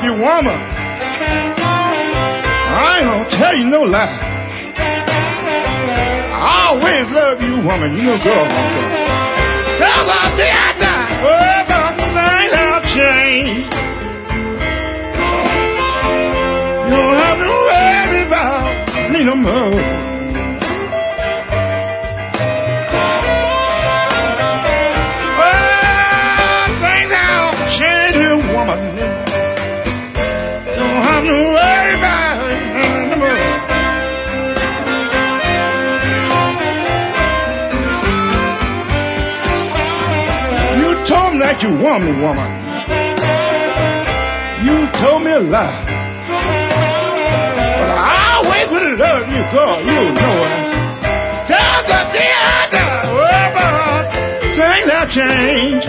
you, woman. I ain't gonna tell you no lie. I always love you, woman. You know, girl. There's a day I die. Oh, but things have changed. You don't have to worry about me no more. Woman, don't have to worry about it anymore. You told me that you want me, woman. You told me a lie. But I always would love you, girl. You know it. Till the day I die, oh, but things have changed.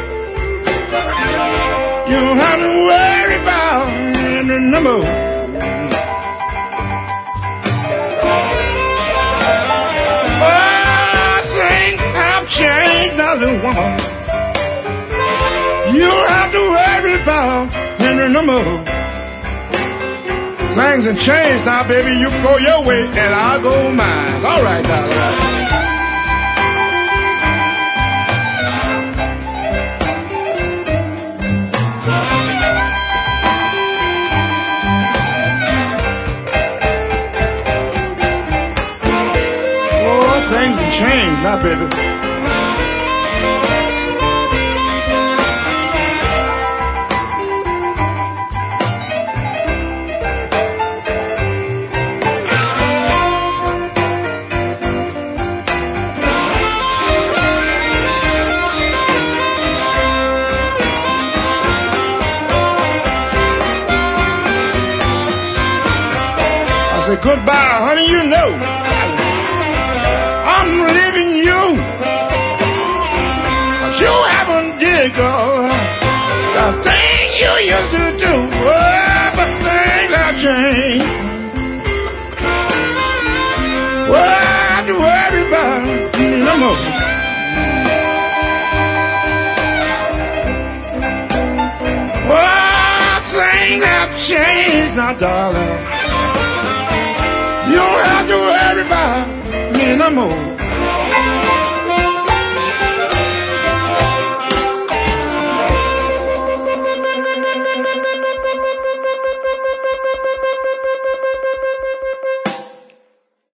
You don't have to worry about any number. Oh, things have changed now, little woman. You don't have to worry about any number. Things have changed now, baby. You go your way and I'll go mine. All right, darling. Things have changed now, baby. I said goodbye, honey, you know. I'm leaving you, 'cause you haven't did the thing you used to do. Oh, but things have changed. Well, I have to worry about it no more. Well, things have changed now, darling. You don't have to worry about me no more.